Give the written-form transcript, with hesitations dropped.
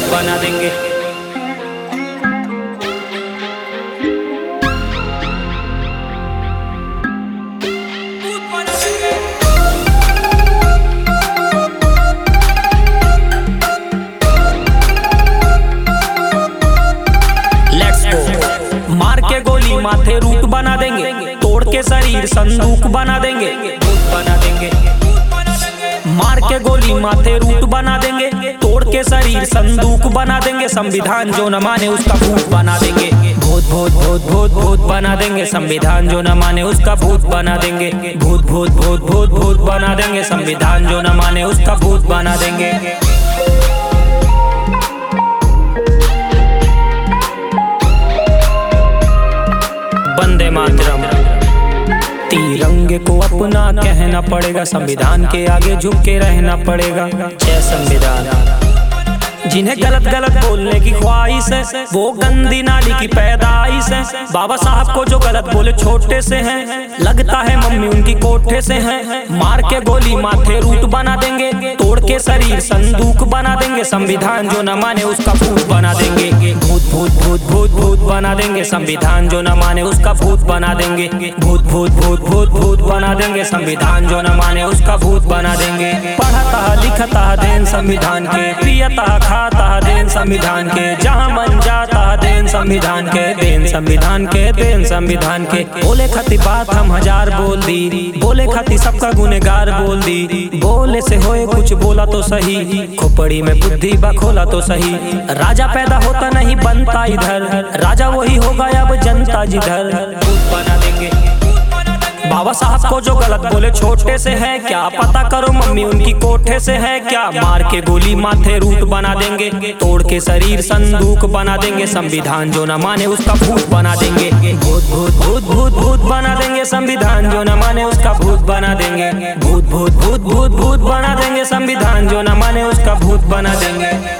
बना देंगे। मार के गोली माथे रूट बना देंगे, तोड़ के शरीर संदूक बना देंगे, भूत बना देंगे। मार के गोली माथे रूट बना देंगे, तोड़ के शरीर संदूक बना देंगे। संविधान जो न माने उसका भूत बना देंगे, भूत भूत भूत भूत भूत बना देंगे। संविधान जो न माने उसका भूत बना देंगे, भूत भूत भूत भूत भूत बना देंगे। संविधान जो न माने उसका भूत बना देंगे। वंदे मातरम। तिरंगे को अपना कहना पड़ेगा, संविधान के आगे झुक के रहना पड़ेगा। जय संविधान। जिन्हें गलत गलत बोलने की ख्वाहिश है वो गंदी नाली की पैदाइश है। बाबा साहब को जो गलत बोले छोटे से हैं, लगता है मम्मी उनकी कोठे से हैं। मार के गोली माथे रूट बना देंगे, तोड़ के शरीर संदूक बना देंगे। संविधान जो न माने उसका भूत बना देंगे, भूत भूत भूत भूत भूत बना देंगे। संविधान जो न माने उसका भूत बना देंगे, भूत भूत भूत भूत भूत बना देंगे। संविधान जो न माने उसका भूत बना देंगे। पढ़ता लिखता देन संविधान के, पियता खाता देन संविधान के। जहाँ मन जाता देन संविधान के, देन संविधान के, देन संविधान के। बोले खती बात हम हजार बोल दी, बोले खती सबका गुनेगार बोल दी। बोले से होए कुछ बोला तो सही, खोपड़ी में बुद्धि बखोला तो सही। राजा पैदा होता नहीं बनता इधर, राजा वही होगा अब जनता जिधर। भूत बना देंगे। बाबा साहब को जो गलत बोले छोटे से है, क्या पता करो मम्मी उनकी कोठे से है क्या। मार के गोली माथे रूट बना देंगे, तोड़ के शरीर संदूक बना देंगे। संविधान जो न माने उसका भूत बना देंगे, भूत भूत भूत भूत भूत बना देंगे। संविधान जो न माने उसका भूत बना देंगे, भूत भूत भूत भूत भूत बना देंगे। संविधान जो न माने उसका भूत बना देंगे।